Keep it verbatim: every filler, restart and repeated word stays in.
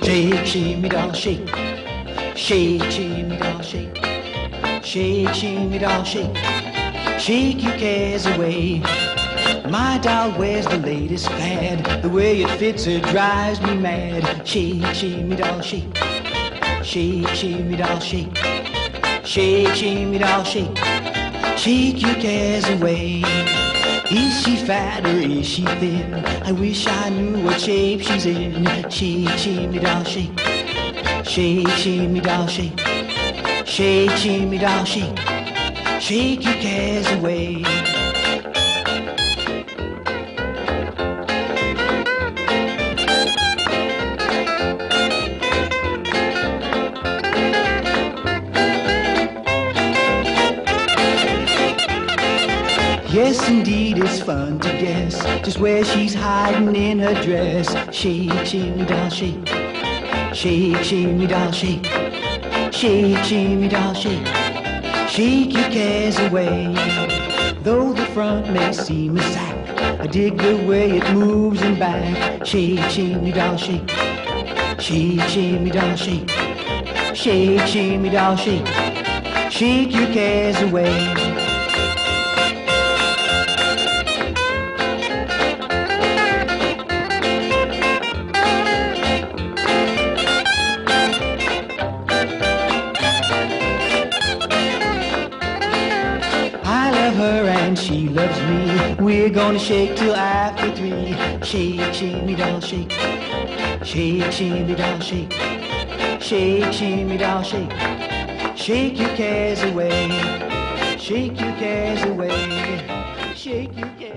Shake, shimmy doll, shake. Shake, shimmy doll, shake. Shake, shimmy doll, shake. Shake your cares away. My doll wears the latest fad. The way it fits her drives me mad. Shake, shimmy doll, shake. Shake, shimmy doll, shake. Shake, shimmy doll, shake. Shake your cares away. Is she fat or is she thin? I wish I knew what shape she's in. Shake, shimmy doll, shake. Shake, shimmy doll, shake. Shake, shimmy doll, shake. Shake your cares away. Yes, indeed, it's fun to guess just where she's hiding in her dress. Shake, shimmy doll, shake. Shake, shimmy doll, shake. Shake, shimmy doll, shake. Shake your cares away. Though the front may seem a sack, I dig the way it moves and back. Shake, shimmy doll, shake. Shake, shimmy doll, shake. Shake, shimmy doll, shake. Shake your cares away. Her and she loves me. We're gonna shake till after three. Shake, shimmy doll, shake. Shake, shimmy doll, shake. Shake, shimmy doll, shake. Shake your cares away. Shake your cares away. Shake your cares